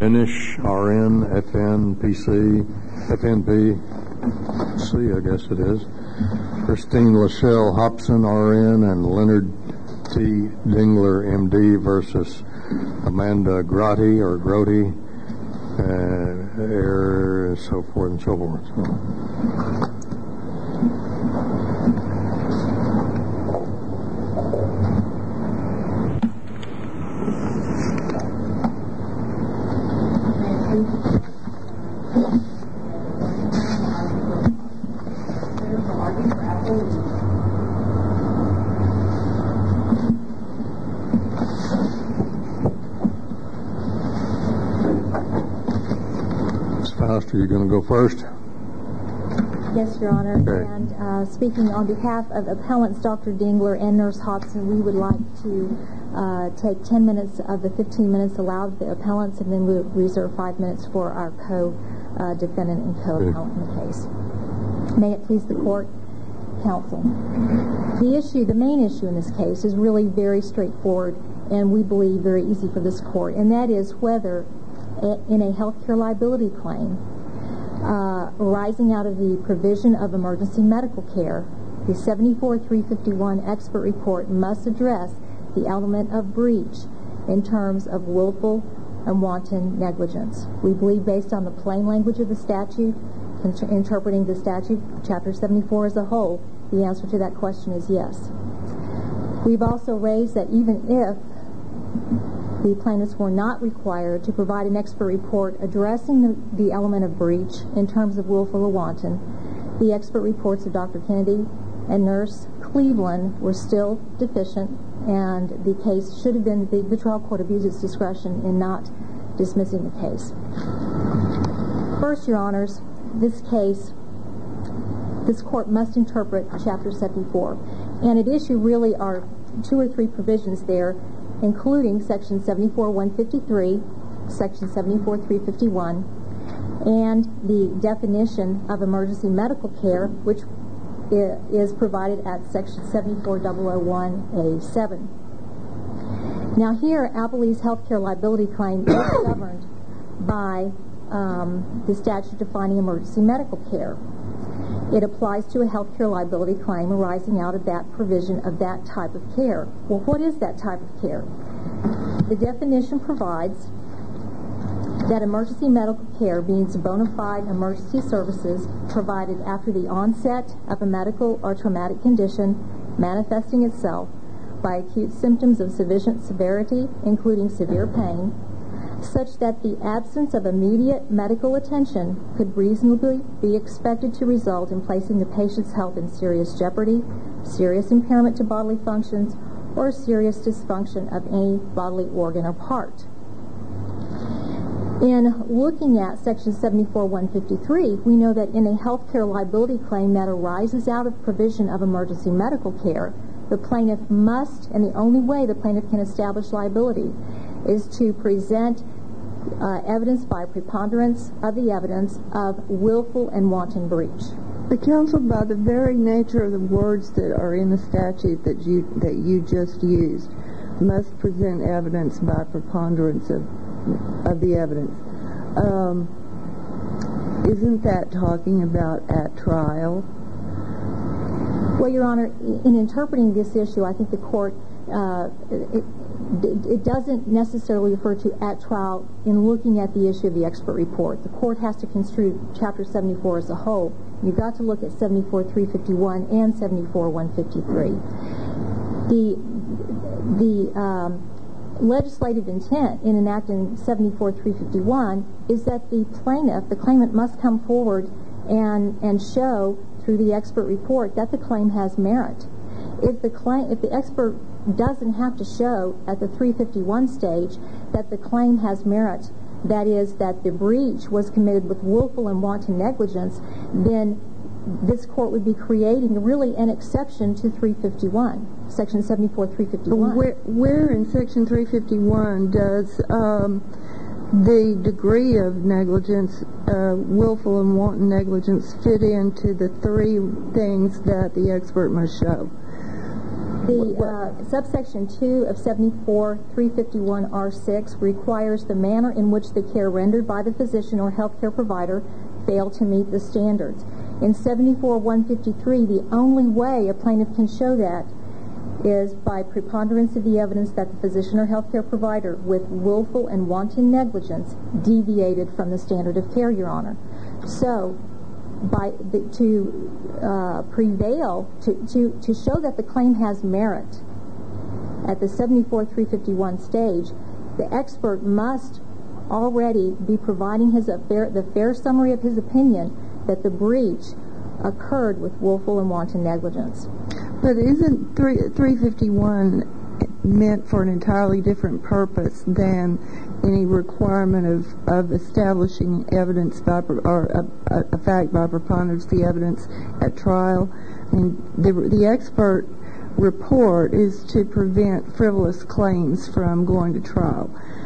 Inish, RN, FNPC, FNPC, I guess it is. Christine Lachelle Hobson, RN, and Leonard T. Dingler, MD, versus Amanda Grotti, so forth and so forth. Are you going to go first? Yes, Your Honor. Okay. And speaking on behalf of appellants Dr. Dingler and Nurse Hobson, we would like to take 10 minutes of the 15 minutes allowed the appellants, and then we'll reserve 5 minutes for our co-defendant and co-appellant in the case. May it please the court, counsel. The main issue in this case is really very straightforward, and we believe very easy for this court, and that is whether in a healthcare liability claim arising out of the provision of emergency medical care, the 74-351 expert report must address the element of breach in terms of willful and wanton negligence. We believe, based on the plain language of the statute, interpreting the statute, Chapter 74 as a whole, the answer to that question is yes. We've also raised that even if the plaintiffs were not required to provide an expert report addressing the element of breach in terms of willful or wanton, the expert reports of Dr. Kennedy and Nurse Cleveland were still deficient, and the case should have been, the trial court abused its discretion in not dismissing the case. First, Your Honors, this court must interpret Chapter 74, and at issue really are 2 or 3 provisions there, including Section 74-153, Section 74-351, and the definition of emergency medical care, which is provided at Section 74-001A7. Now here, Appleby's healthcare liability claim is governed by the statute defining emergency medical care. It applies to a healthcare liability claim arising out of that provision of that type of care. Well, what is that type of care? The definition provides that emergency medical care means bona fide emergency services provided after the onset of a medical or traumatic condition manifesting itself by acute symptoms of sufficient severity, including severe pain, such that the absence of immediate medical attention could reasonably be expected to result in placing the patient's health in serious jeopardy, serious impairment to bodily functions, or serious dysfunction of any bodily organ or part. In looking at Section 74-153, we know that in a healthcare liability claim that arises out of provision of emergency medical care, the plaintiff must, and the only way the plaintiff can establish liability, is to present evidence by preponderance of the evidence of willful and wanton breach. The counsel, by the very nature of the words that are in the statute that you just used, must present evidence by preponderance of the evidence. Isn't that talking about at trial? Well, Your Honor, in interpreting this issue, I think the court it doesn't necessarily refer to at trial in looking at the issue of the expert report. The court has to construe Chapter 74 as a whole. You've got to look at 74-351 and 74-153. The legislative intent in enacting 74-351 is that the claimant must come forward and show through the expert report that the claim has merit. If the expert doesn't have to show at the 351 stage that the claim has merit, that is, that the breach was committed with willful and wanton negligence, then this court would be creating really an exception to 351, Section 74-351. Where in Section 351 does the degree of negligence, willful and wanton negligence, fit into the 3 things that the expert must show? The subsection 2 of 74-351R6 requires the manner in which the care rendered by the physician or healthcare provider failed to meet the standards. In 74-153, the only way a plaintiff can show that is by preponderance of the evidence that the physician or healthcare provider with willful and wanton negligence deviated from the standard of care, Your Honor. So, to prevail, to show that the claim has merit at the 74-351 stage, the expert must already be providing the fair summary of his opinion that the breach occurred with willful and wanton negligence. But isn't 351 meant for an entirely different purpose than any requirement of establishing evidence or a fact by preponderance of the evidence at trial? I mean, the expert report is to prevent frivolous claims from going to trial.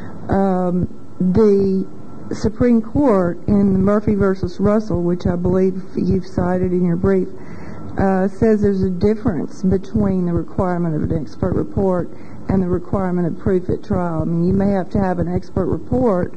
The Supreme Court in Murphy v. Russell, which I believe you've cited in your brief, says there's a difference between the requirement of an expert report and the requirement of proof at trial. I mean, you may have to have an expert report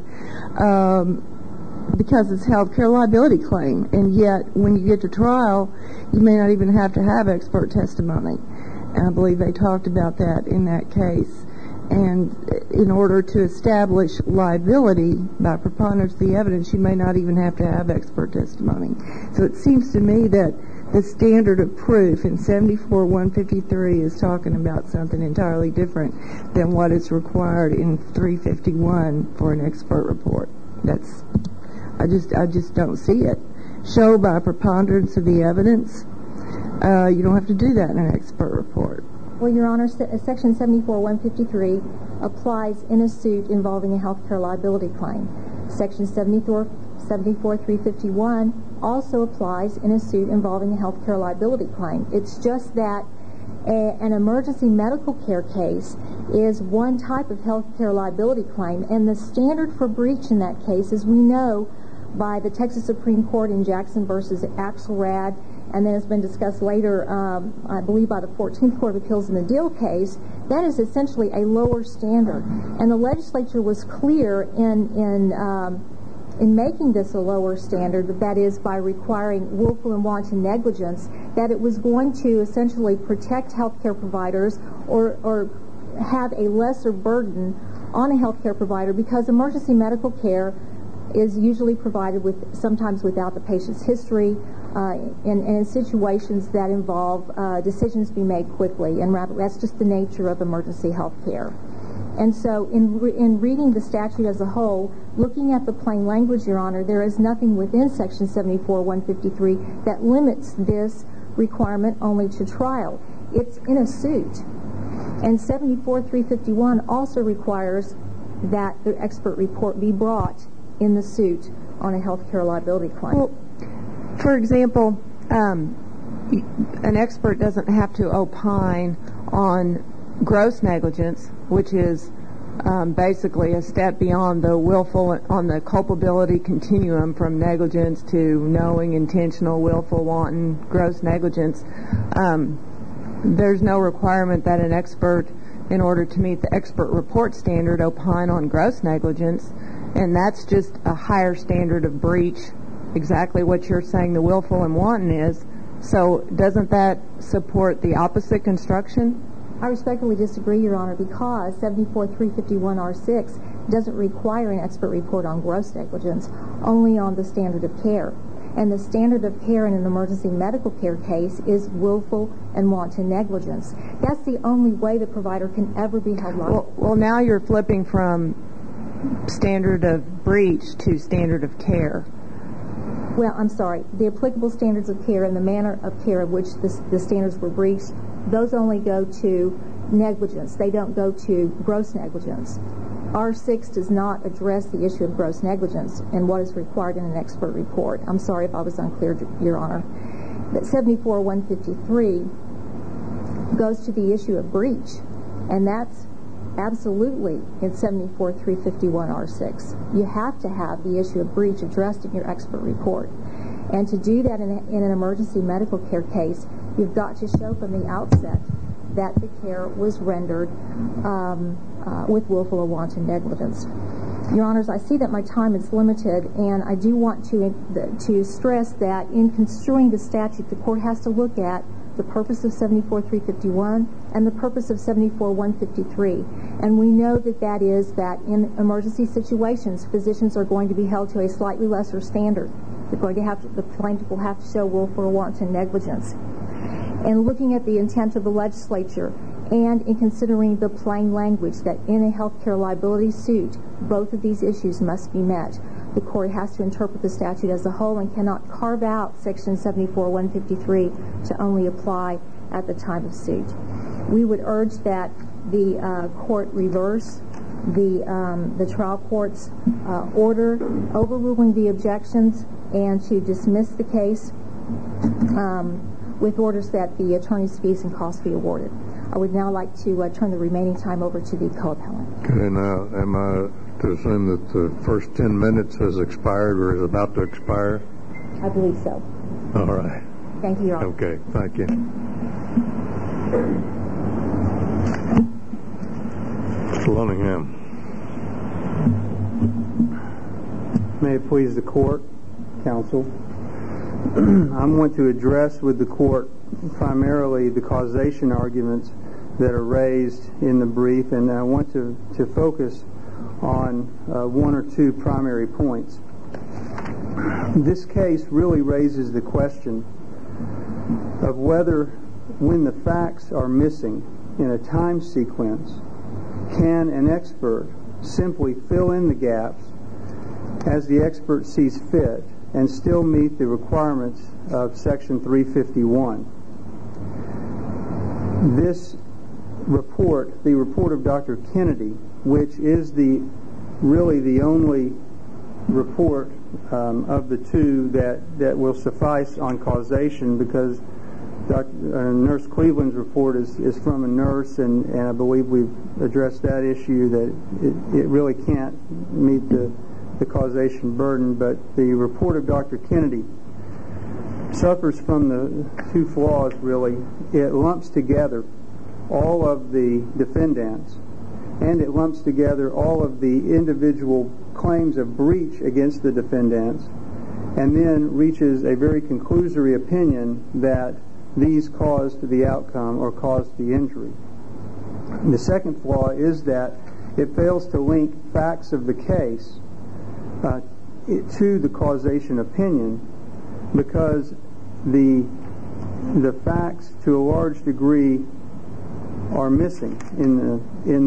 because it's a healthcare liability claim, and yet when you get to trial, you may not even have to have expert testimony. And I believe they talked about that in that case. And in order to establish liability by preponderance of the evidence, you may not even have to have expert testimony. So it seems to me that the standard of proof in 74-153 is talking about something entirely different than what is required in 351 for an expert report. I just don't see it. Show by preponderance of the evidence. You don't have to do that in an expert report. Well, Your Honor, Section 74-153 applies in a suit involving a healthcare liability claim. Section 74-351 also applies in a suit involving a healthcare liability claim. It's just that an emergency medical care case is one type of healthcare liability claim, and the standard for breach in that case, as we know by the Texas Supreme Court in Jackson v. Axelrad, and then it's been discussed later, I believe, by the 14th Court of Appeals in the Deal case, that is essentially a lower standard. And the legislature was clear in making this a lower standard, that is, by requiring willful and wanton negligence, that it was going to essentially protect healthcare providers or have a lesser burden on a healthcare provider, because emergency medical care is usually provided sometimes without the patient's history, in situations that involve decisions being made quickly, and that's just the nature of emergency health care. And so in reading the statute as a whole, looking at the plain language, Your Honor, there is nothing within Section 74-153 that limits this requirement only to trial. It's in a suit. And 74-351 also requires that the expert report be brought in the suit on a healthcare liability claim. Well, for example, an expert doesn't have to opine on gross negligence, which is basically a step beyond the willful, on the culpability continuum from negligence to knowing, intentional, willful, wanton, gross negligence. There's no requirement that an expert, in order to meet the expert report standard, opine on gross negligence, and that's just a higher standard of breach, exactly what you're saying the willful and wanton is. So doesn't that support the opposite construction? I respectfully disagree, Your Honor, because 74-351R6 doesn't require an expert report on gross negligence, only on the standard of care. And the standard of care in an emergency medical care case is willful and wanton negligence. That's the only way the provider can ever be held liable. Well, now you're flipping from standard of breach to standard of care. Well, I'm sorry. The applicable standards of care and the manner of care of which the standards were breached, those only go to negligence. They don't go to gross negligence. R6 does not address the issue of gross negligence and what is required in an expert report. I'm sorry if I was unclear, Your Honor. But 74-153 goes to the issue of breach, and that's absolutely in 74-351R6. You have to have the issue of breach addressed in your expert report. And to do that in an emergency medical care case, you've got to show from the outset that the care was rendered with willful or wanton negligence. Your Honors, I see that my time is limited, and I do want to stress that in construing the statute, the court has to look at the purpose of 74-351 and the purpose of 74-153. And we know that is that in emergency situations, physicians are going to be held to a slightly lesser standard. The plaintiff will have to show willful or wanton negligence. And looking at the intent of the legislature and in considering the plain language that in a health care liability suit, both of these issues must be met, the court has to interpret the statute as a whole and cannot carve out Section 74-153 to only apply at the time of suit. We would urge that the court reverse the trial court's order overruling the objections and to dismiss the case with orders that the attorney's fees and costs be awarded. I would now like to turn the remaining time over to the co-appellant. Okay, now am I to assume that the first 10 minutes has expired or is about to expire? I believe so. All right. Thank you, Your Honor. Okay, thank you. Mr. Lunningham. May it please the court, counsel. I want to address with the court primarily the causation arguments that are raised in the brief, and I want to focus on one or two primary points. This case really raises the question of whether, when the facts are missing in a time sequence, can an expert simply fill in the gaps as the expert sees fit and still meet the requirements of Section 351. This report, the report of Dr. Kennedy, which is really the only report of the two that will suffice on causation, because Nurse Cleveland's report is from a nurse, and I believe we've addressed that issue, that it really can't meet the causation burden. But the report of Dr. Kennedy suffers from the two flaws, really. It lumps together all of the defendants, and it lumps together all of the individual claims of breach against the defendants, and then reaches a very conclusory opinion that these caused the outcome or caused the injury. The second flaw is that it fails to link facts of the case to the causation opinion, because the facts to a large degree are missing in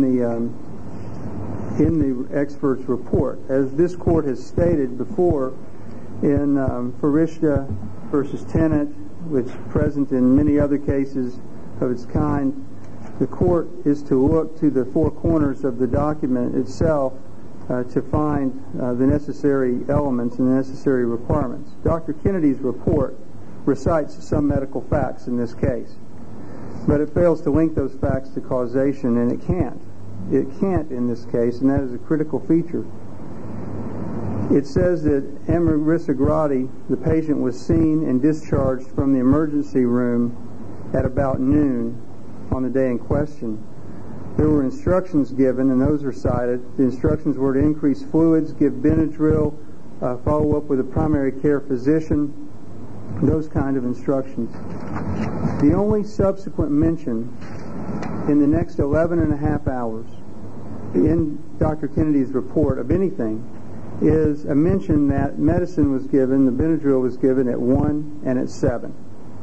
the expert's report. As this court has stated before in Farishta versus Tennant, which is present in many other cases of its kind, the court is to look to the four corners of the document itself to find the necessary elements and the necessary requirements. Dr. Kennedy's report recites some medical facts in this case, but it fails to link those facts to causation, and it can't. It can't in this case, and that is a critical feature. It says that Amarissa Grady, the patient, was seen and discharged from the emergency room at about noon on the day in question. There were instructions given, and those are cited. The instructions were to increase fluids, give Benadryl, follow up with a primary care physician, those kind of instructions. The only subsequent mention in the next 11 and a half hours in Dr. Kennedy's report of anything is a mention that medicine was given, the Benadryl was given at 1 and at 7.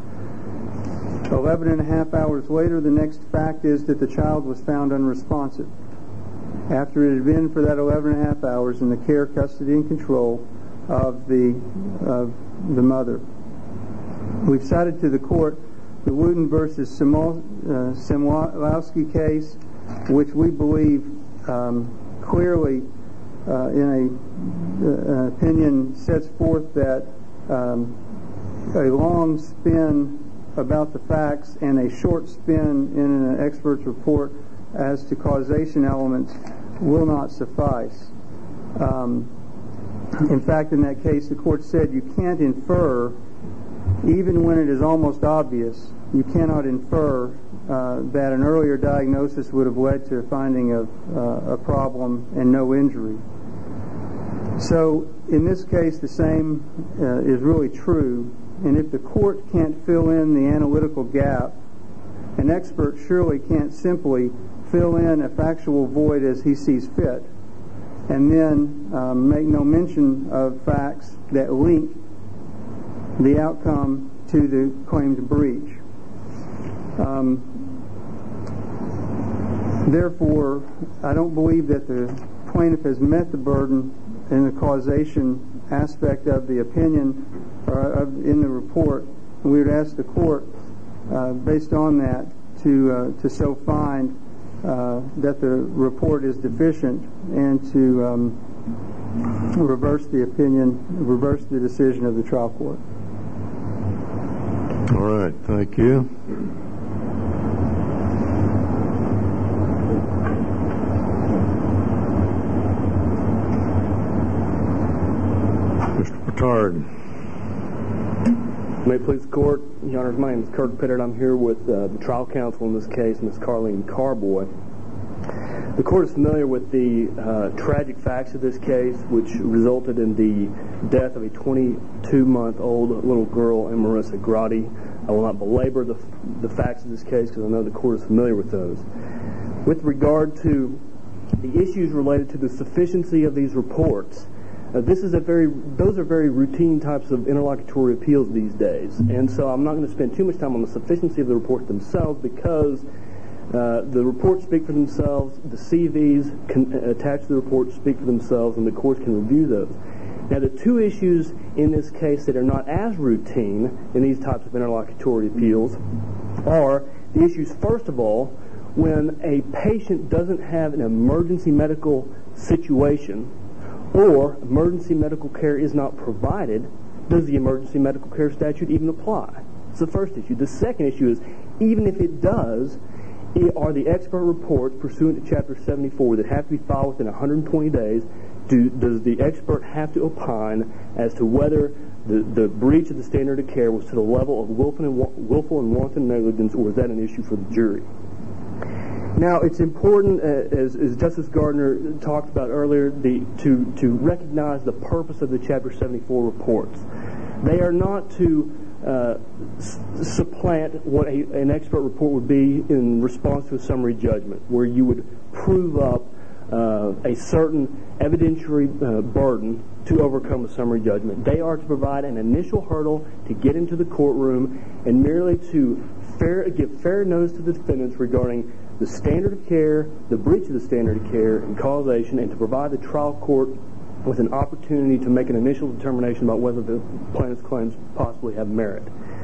11 and a half hours later, the next fact is that the child was found unresponsive after it had been for that 11 and a half hours in the care, custody, and control of the mother. We've cited to the court the Wooten versus Semlowski case, which we believe clearly in an opinion sets forth that a long spin about the facts and a short spin in an expert's report as to causation elements will not suffice. In fact, in that case, the court said you can't infer even when it is almost obvious, you cannot infer that an earlier diagnosis would have led to a finding of a problem and no injury. So in this case, the same is really true, and if the court can't fill in the analytical gap, an expert surely can't simply fill in a factual void as he sees fit and then make no mention of facts that link the outcome to the claimed breach. Therefore, I don't believe that the plaintiff has met the burden in the causation aspect of the opinion or in the report. We would ask the court, based on that, to so find that the report is deficient and to reverse the decision of the trial court. All right, thank you. Mr. Petard. May it please the court, Your Honor, my name is Kirk Pittard. I'm here with the trial counsel in this case, Ms. Carlene Carboy. The court is familiar with the tragic facts of this case, which resulted in the death of a 22-month-old little girl, Marissa Grotti. I will not belabor the facts of this case because I know the court is familiar with those. With regard to the issues related to the sufficiency of these reports, those are very routine types of interlocutory appeals these days, and so I'm not going to spend too much time on the sufficiency of the reports themselves because the reports speak for themselves, the CVs attached to the reports speak for themselves, and the court can review those. Now, the two issues in this case that are not as routine in these types of interlocutory appeals are the issues, first of all, when a patient doesn't have an emergency medical situation or emergency medical care is not provided, does the emergency medical care statute even apply? It's the first issue. The second issue is, even if it does, are the expert reports pursuant to Chapter 74 that have to be filed within 120 days, does the expert have to opine as to whether the breach of the standard of care was to the level of willful and wanton negligence, or is that an issue for the jury? Now, it's important, as Justice Gardner talked about earlier, to recognize the purpose of the Chapter 74 reports. They are not to supplant what an expert report would be in response to a summary judgment, where you would prove up a certain evidentiary burden to overcome a summary judgment. They are to provide an initial hurdle to get into the courtroom and merely to give fair notice to the defendants regarding the standard of care, the breach of the standard of care, and causation, and to provide the trial court with an opportunity to make an initial determination about whether the plaintiff's claims possibly have merit.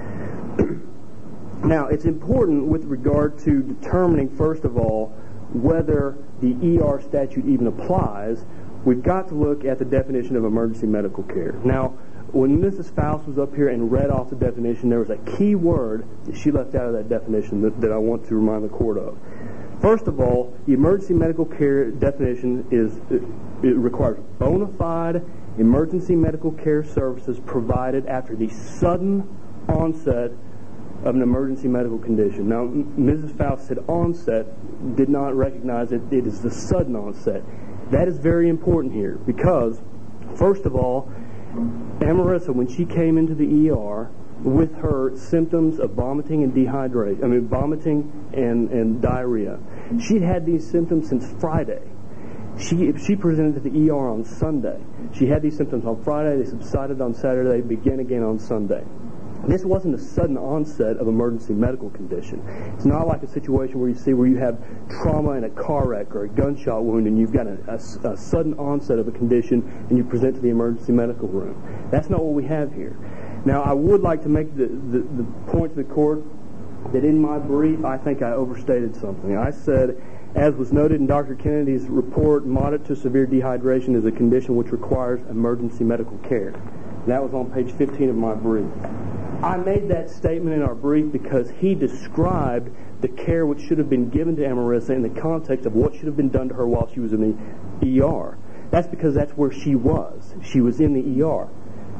Now, it's important with regard to determining, first of all, whether the ER statute even applies. We've got to look at the definition of emergency medical care. Now, when Mrs. Faust was up here and read off the definition, there was a key word that she left out of that definition that I want to remind the court of. First of all, the emergency medical care definition it requires bona fide emergency medical care services provided after the sudden onset of an emergency medical condition. Now, Mrs. Faust said onset, did not recognize it. It is the sudden onset. That is very important here because, first of all, Marissa, when she came into the ER with her symptoms of vomiting and vomiting and diarrhea, she'd had these symptoms since Friday. She presented to the ER on Sunday. She had these symptoms on Friday. They subsided on Saturday. Began again on Sunday. This wasn't a sudden onset of emergency medical condition. It's not like a situation where you have trauma in a car wreck or a gunshot wound and you've got a sudden onset of a condition and you present to the emergency medical room. That's not what we have here. Now, I would like to make the point to the court that in my brief, I think I overstated something. I said, as was noted in Dr. Kennedy's report, moderate to severe dehydration is a condition which requires emergency medical care. That was on page 15 of my brief. I made that statement in our brief because he described the care which should have been given to Marissa in the context of what should have been done to her while she was in the ER. That's because that's where she was. She was in the ER.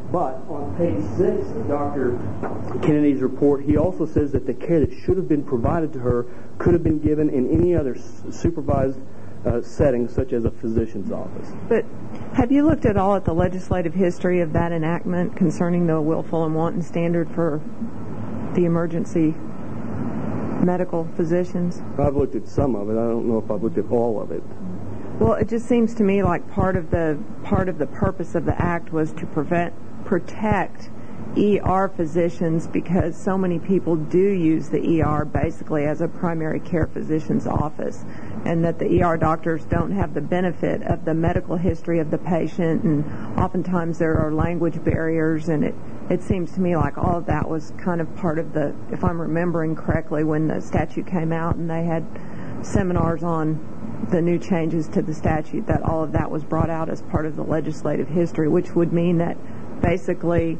But on page 6 of Dr. Kennedy's report, he also says that the care that should have been provided to her could have been given in any other supervised setting, such as a physician's office. But have you looked at all at the legislative history of that enactment concerning the willful and wanton standard for the emergency medical physicians? I've looked at some of it. I don't know if I've looked at all of it. Well, it just seems to me like part of the purpose of the act was to protect ER physicians, because so many people do use the ER basically as a primary care physician's office, and that the ER doctors don't have the benefit of the medical history of the patient, and oftentimes there are language barriers, and it seems to me like all of that was kind of part of the, if I'm remembering correctly, when the statute came out and they had seminars on the new changes to the statute, that all of that was brought out as part of the legislative history, which would mean that basically,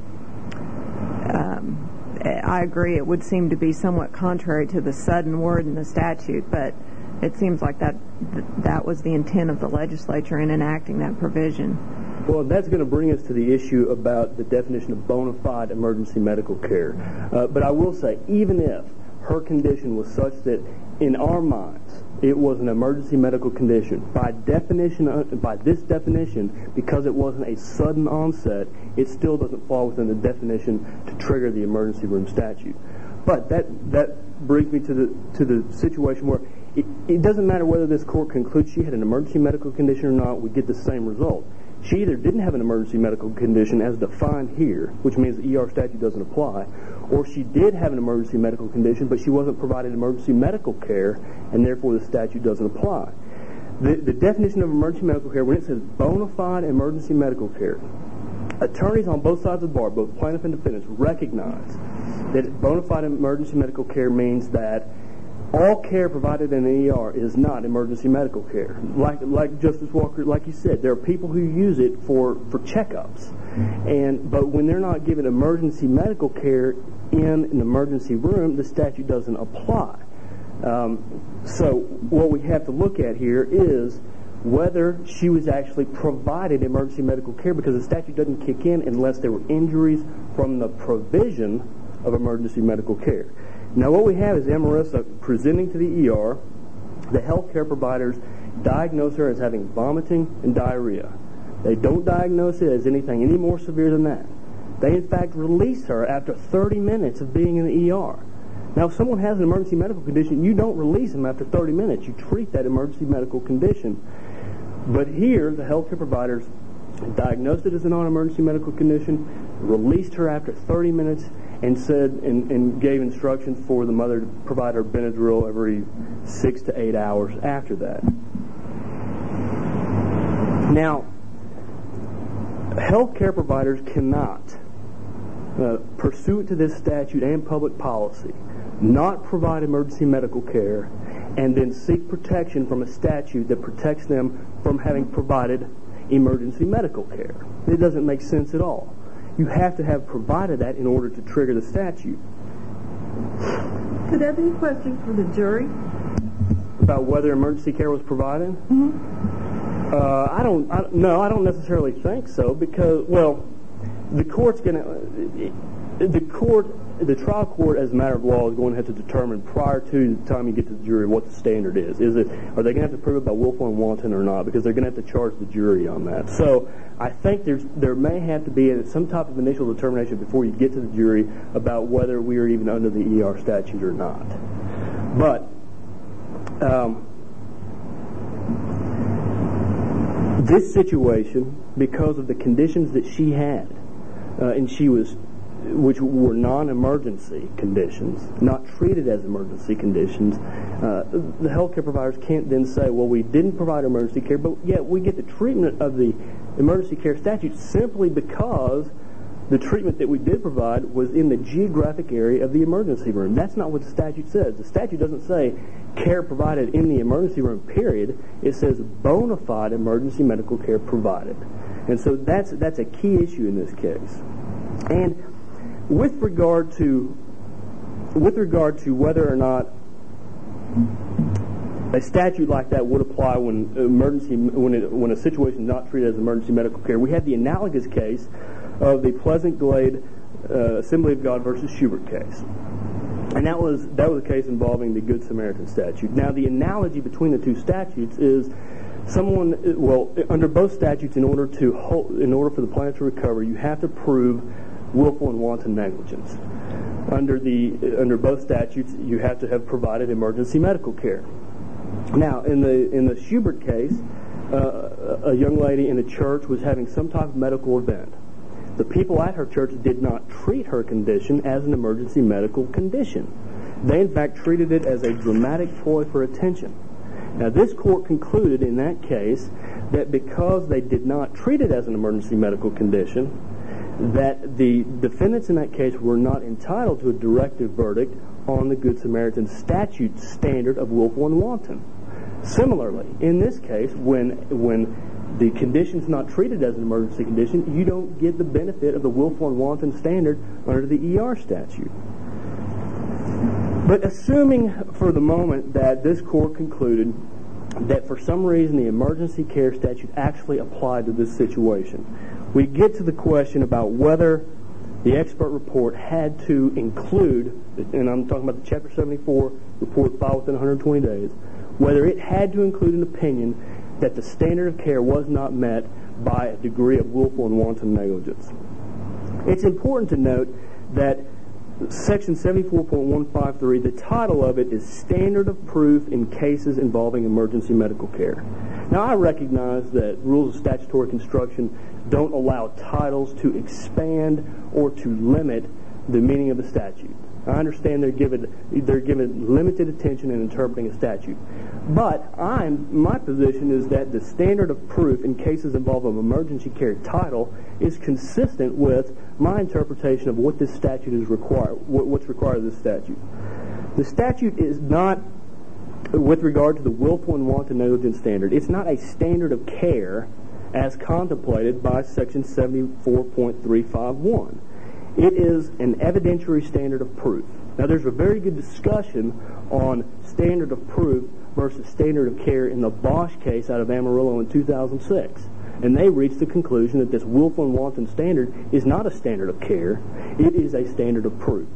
I agree, it would seem to be somewhat contrary to the sudden word in the statute, but it seems like that was the intent of the legislature in enacting that provision. Well, that's going to bring us to the issue about the definition of bona fide emergency medical care. But I will say, even if her condition was such that, in our minds, it was an emergency medical condition, by this definition, because it wasn't a sudden onset, it still doesn't fall within the definition to trigger the emergency room statute. But that brings me to the situation where it doesn't matter whether this court concludes she had an emergency medical condition or not, we get the same result. She either didn't have an emergency medical condition as defined here, which means the ER statute doesn't apply, or she did have an emergency medical condition, but she wasn't provided emergency medical care, and therefore the statute doesn't apply. The definition of emergency medical care, when it says bona fide emergency medical care, attorneys on both sides of the bar, both plaintiff and defendants, recognize that bona fide emergency medical care means that all care provided in the ER is not emergency medical care. Like Justice Walker, like you said, there are people who use it for checkups. But when they're not given emergency medical care in an emergency room, the statute doesn't apply. So what we have to look at here is whether she was actually provided emergency medical care, because the statute doesn't kick in unless there were injuries from the provision of emergency medical care. Now what we have is Amarissa presenting to the ER. The health care providers diagnose her as having vomiting and diarrhea. They don't diagnose it as anything any more severe than that. They in fact release her after 30 minutes of being in the ER. Now if someone has an emergency medical condition, you don't release them after 30 minutes. You treat that emergency medical condition. But here the health care providers diagnosed it as a non-emergency medical condition, released her after 30 minutes, and said and gave instructions for the mother to provide her Benadryl every 6 to 8 hours after that. Now, health care providers cannot, pursuant to this statute and public policy, not provide emergency medical care and then seek protection from a statute that protects them from having provided emergency medical care. It doesn't make sense at all. You have to have provided that in order to trigger the statute. Could there be a question for the jury? About whether emergency care was provided? Mm-hmm. I don't necessarily think so, because, well, the trial court, as a matter of law, is going to have to determine prior to the time you get to the jury what the standard is. Are they going to have to prove it by willful and wanton or not? Because they're going to have to charge the jury on that. So I think there may have to be some type of initial determination before you get to the jury about whether we are even under the ER statute or not. But this situation, because of the conditions that she had, which were non-emergency conditions, not treated as emergency conditions, the healthcare providers can't then say, well, we didn't provide emergency care, but yet we get the treatment of the emergency care statute simply because the treatment that we did provide was in the geographic area of the emergency room. That's not what the statute says. The statute doesn't say care provided in the emergency room, period. It says bona fide emergency medical care provided. And so that's a key issue in this case. And with regard to whether or not a statute like that would apply when a situation is not treated as emergency medical care, we had the analogous case of the Pleasant Glade Assembly of God versus Schubert case. And that was a case involving the Good Samaritan statute. Now, the analogy between the two statutes is under both statutes, in order for the plaintiff to recover, you have to prove willful and wanton negligence. Under both statutes, you have to have provided emergency medical care. Now, in the Schubert case, a young lady in a church was having some type of medical event. The people at her church did not treat her condition as an emergency medical condition. They, in fact, treated it as a dramatic ploy for attention. Now, this court concluded in that case that because they did not treat it as an emergency medical condition, that the defendants in that case were not entitled to a directive verdict on the Good Samaritan statute standard of willful and wanton. Similarly, in this case, when the condition is not treated as an emergency condition, you don't get the benefit of the willful and wanton standard under the ER statute. But assuming for the moment that this court concluded that for some reason the emergency care statute actually applied to this situation, we get to the question about whether the expert report had to include, and I'm talking about the Chapter 74 report filed within 120 days, whether it had to include an opinion that the standard of care was not met by a degree of willful and wanton negligence. It's important to note that Section 74.153, the title of it is Standard of Proof in Cases Involving Emergency Medical Care. Now, I recognize that rules of statutory construction don't allow titles to expand or to limit the meaning of the statute. I understand they're given limited attention in interpreting a statute. But my position is that the standard of proof in cases involving an emergency care title is consistent with my interpretation of what this statute is required, what's required of this statute. The statute is not, with regard to the willful and wanton negligence standard, it's not a standard of care as contemplated by Section 74.351. It is an evidentiary standard of proof. Now, there's a very good discussion on standard of proof versus standard of care in the Bosch case out of Amarillo in 2006. And they reached the conclusion that this willful and wanton standard is not a standard of care. It is a standard of proof.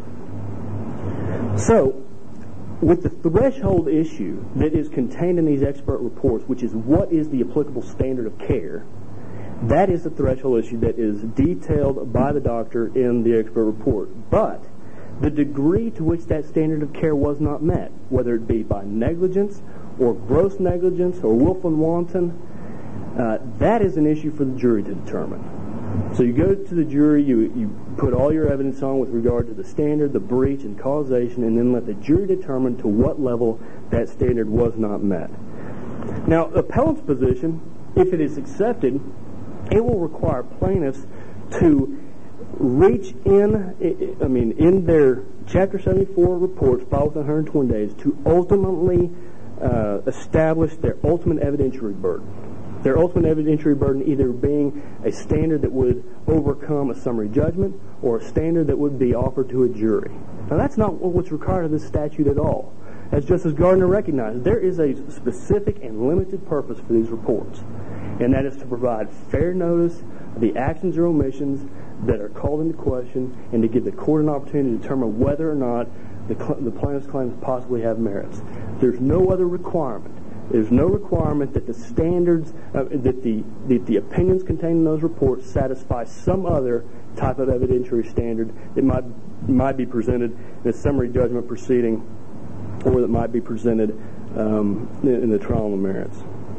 So, with the threshold issue that is contained in these expert reports, which is what is the applicable standard of care, that is the threshold issue that is detailed by the doctor in the expert report. But the degree to which that standard of care was not met, whether it be by negligence or gross negligence or willful and wanton, that is an issue for the jury to determine. So you go to the jury, you put all your evidence on with regard to the standard, the breach, and causation, and then let the jury determine to what level that standard was not met. Now, appellant's position, if it is accepted, it will require plaintiffs to reach in their Chapter 74 reports filed within 120 days to ultimately establish their ultimate evidentiary burden. Their ultimate evidentiary burden either being a standard that would overcome a summary judgment or a standard that would be offered to a jury. Now, that's not what's required of this statute at all. As Justice Gardner recognized, there is a specific and limited purpose for these reports, and that is to provide fair notice of the actions or omissions that are called into question and to give the court an opportunity to determine whether or not the plaintiff's claims possibly have merits. There's no other requirement. There's no requirement that the standards, that the opinions contained in those reports satisfy some other type of evidentiary standard that might be presented in a summary judgment proceeding or that might be presented in the trial on the merits.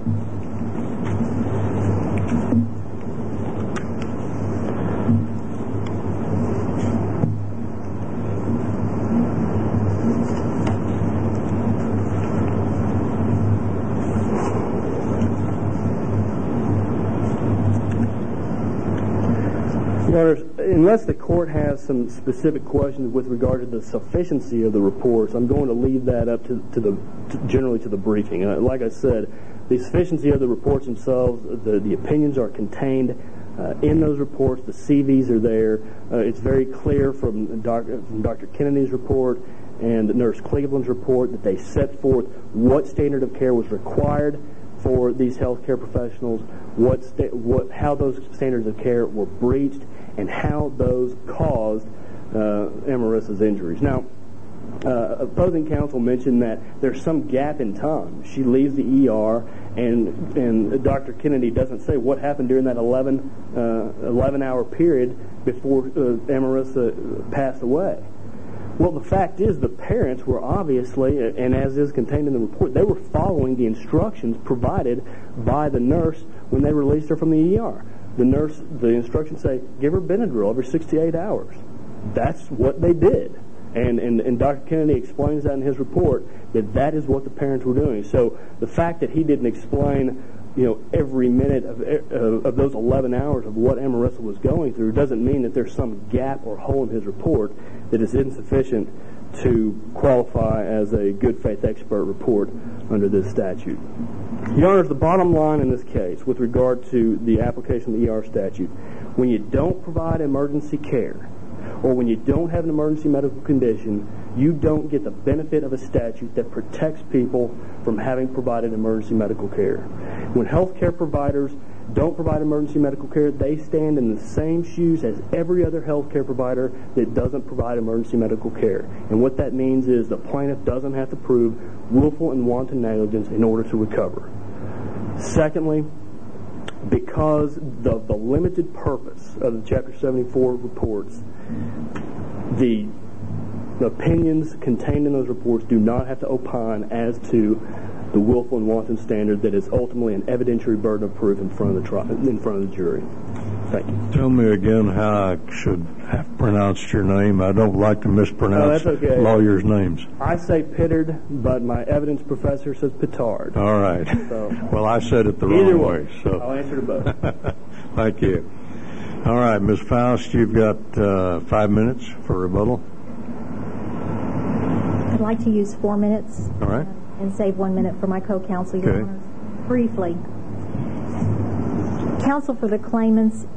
Unless the court has some specific questions with regard to the sufficiency of the reports, I'm going to leave that up generally to the briefing. Like I said, the sufficiency of the reports themselves, the opinions are contained in those reports. The CVs are there. It's very clear from Dr. Kennedy's report and Nurse Cleveland's report that they set forth what standard of care was required for these healthcare professionals, how those standards of care were breached, and how those caused Amarissa's injuries. Now, opposing counsel mentioned that there's some gap in time. She leaves the ER, and Dr. Kennedy doesn't say what happened during that 11-hour period before Amarissa passed away. Well, the fact is the parents were obviously, and as is contained in the report, they were following the instructions provided by the nurse when they released her from the ER. The instructions say, give her Benadryl every 68 hours. That's what they did. And Dr. Kennedy explains that in his report, that is what the parents were doing. So the fact that he didn't explain, every minute of those 11 hours of what Amarissa was going through doesn't mean that there's some gap or hole in his report that is insufficient to qualify as a good faith expert report under this statute. Your Honors, the bottom line in this case with regard to the application of the ER statute, when you don't provide emergency care, or when you don't have an emergency medical condition, you don't get the benefit of a statute that protects people from having provided emergency medical care. When healthcare providers don't provide emergency medical care, they stand in the same shoes as every other healthcare provider that doesn't provide emergency medical care. And what that means is the plaintiff doesn't have to prove willful and wanton negligence in order to recover. Secondly, because of the limited purpose of the Chapter 74 reports, the opinions contained in those reports do not have to opine as to the willful and wanton standard that is ultimately an evidentiary burden of proof in front of the jury. Thank you. Tell me again how I should have pronounced your name. I don't like to mispronounce lawyers' names. I say Pittard, but my evidence professor says Pittard. All right. So, well, I said it the wrong way. So I'll answer to both. Thank you. All right, Ms. Faust, you've got 5 minutes for rebuttal. I'd like to use 4 minutes. All right. And save 1 minute for my co-counsel, Your Honors. Briefly, counsel for the claimants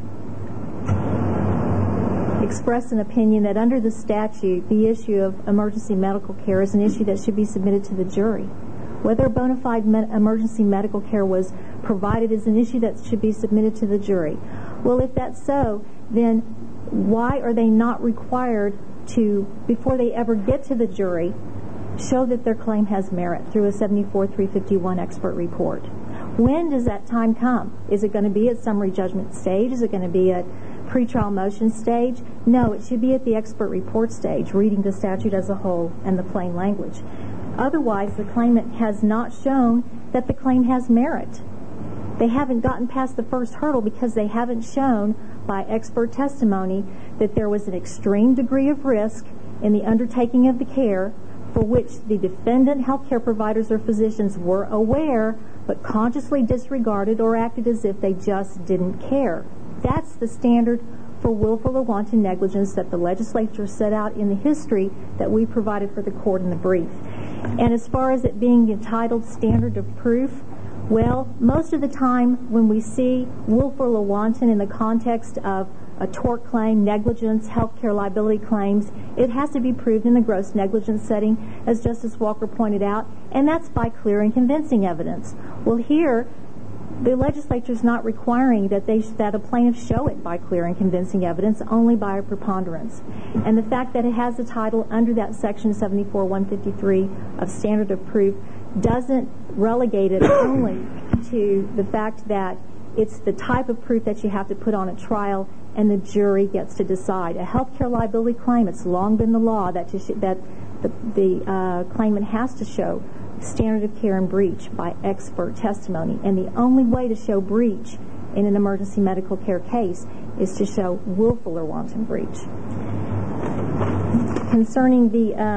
expressed an opinion that under the statute, the issue of emergency medical care is an issue that should be submitted to the jury. Whether bona fide emergency medical care was provided is an issue that should be submitted to the jury. Well, if that's so, then why are they not required to, before they ever get to the jury, show that their claim has merit through a 74-351 expert report? When does that time come? Is it going to be at summary judgment stage? Is it going to be at pretrial motion stage? No, it should be at the expert report stage, reading the statute as a whole and the plain language. Otherwise, the claimant has not shown that the claim has merit. They haven't gotten past the first hurdle because they haven't shown by expert testimony that there was an extreme degree of risk in the undertaking of the care for which the defendant healthcare providers or physicians were aware but consciously disregarded or acted as if they just didn't care. That's the standard for willful or wanton negligence that the legislature set out in the history that we provided for the court in the brief. And as far as it being entitled standard of proof, well, most of the time when we see willful or wanton in the context of a tort claim, negligence, healthcare liability claims, it has to be proved in the gross negligence setting, as Justice Walker pointed out, and that's by clear and convincing evidence. Well, here, the legislature is not requiring that a plaintiff show it by clear and convincing evidence, only by a preponderance. And the fact that it has the title under that section 74-153 of standard of proof doesn't relegate it only to the fact that it's the type of proof that you have to put on a trial and the jury gets to decide. A healthcare liability claim, it's long been the law that the claimant has to show standard of care and breach by expert testimony. And the only way to show breach in an emergency medical care case is to show willful or wanton breach. Concerning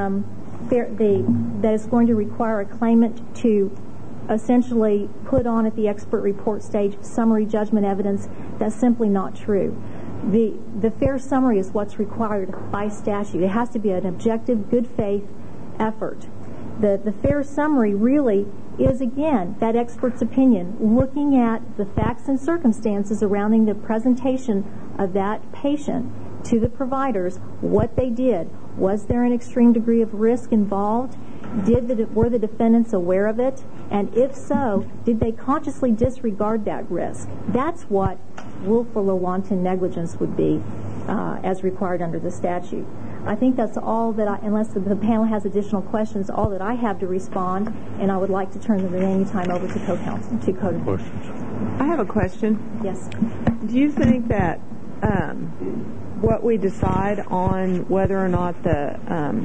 that is going to require a claimant to essentially put on at the expert report stage summary judgment evidence, that's simply not true. The fair summary is what's required by statute. It has to be an objective, good faith effort. The fair summary really is, again, that expert's opinion, looking at the facts and circumstances surrounding the presentation of that patient to the providers, what they did. Was there an extreme degree of risk involved? Were the defendants aware of it? And if so, did they consciously disregard that risk? That's what willful or wanton negligence would be as required under the statute. I think that's all that unless the panel has additional questions, all that I have to respond, and I would like to turn the remaining time over to co-counsel, to Questions? I have a question. Yes. Do you think that what we decide on whether or not the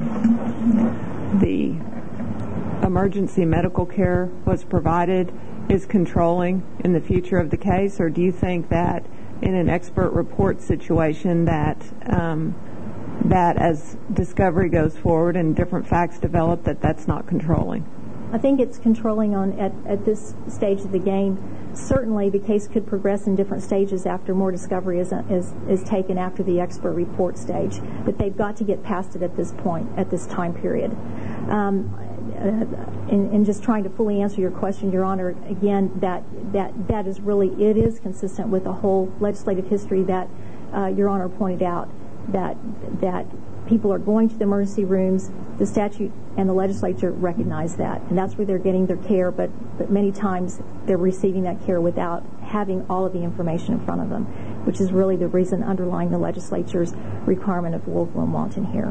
emergency medical care was provided is controlling in the future of the case, or do you think that in an expert report situation that as discovery goes forward and different facts develop, that's not controlling? I think it's controlling at this stage of the game. Certainly the case could progress in different stages after more discovery is taken after the expert report stage, but they've got to get past it at this point, at this time period. In just trying to fully answer your question, Your Honor, again, that is really, it is consistent with the whole legislative history that Your Honor pointed out, that people are going to the emergency rooms. The statute and the legislature recognize that, and that's where they're getting their care, but many times they're receiving that care without having all of the information in front of them, which is really the reason underlying the legislature's requirement of willful and wanton here.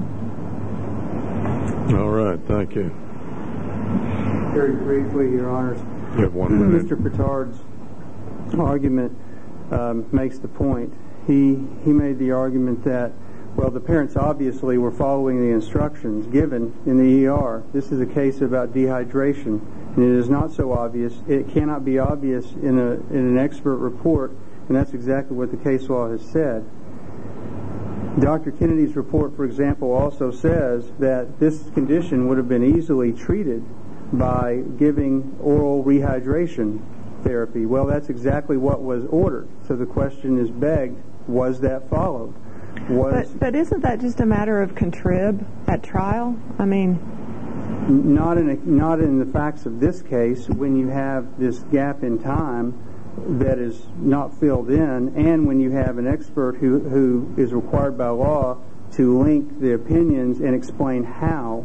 All right, thank you. Very briefly, Your Honors. You have 1 minute. Mr. Petard's argument makes the point. He made the argument that, well, the parents obviously were following the instructions given in the ER. This is a case about dehydration, and it is not so obvious. It cannot be obvious in an expert report, and that's exactly what the case law has said. Dr. Kennedy's report, for example, also says that this condition would have been easily treated by giving oral rehydration therapy. Well, that's exactly what was ordered. So the question is begged, was that followed? But isn't that just a matter of contrib at trial? I mean, not in the facts of this case, when you have this gap in time that is not filled in, and when you have an expert who is required by law to link the opinions and explain how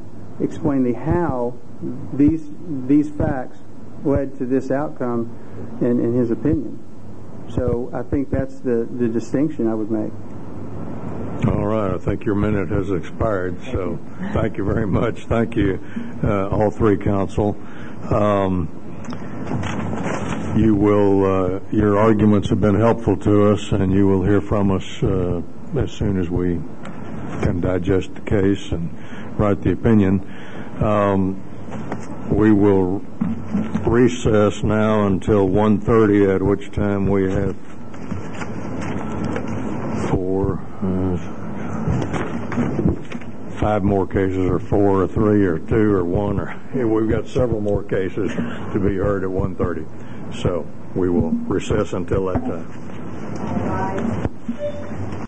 these facts led to this outcome in his opinion. So I think that's the distinction I would make. All right, I think your minute has expired, so thank you very much. Thank you, all three counsel. Your arguments have been helpful to us, and you will hear from us as soon as we can digest the case and write the opinion. We will recess now until 1:30, at which time we have 5 more cases, or 4 or 3 or 2 or 1, or we've got several more cases to be heard at 1:30. So we will recess until that time.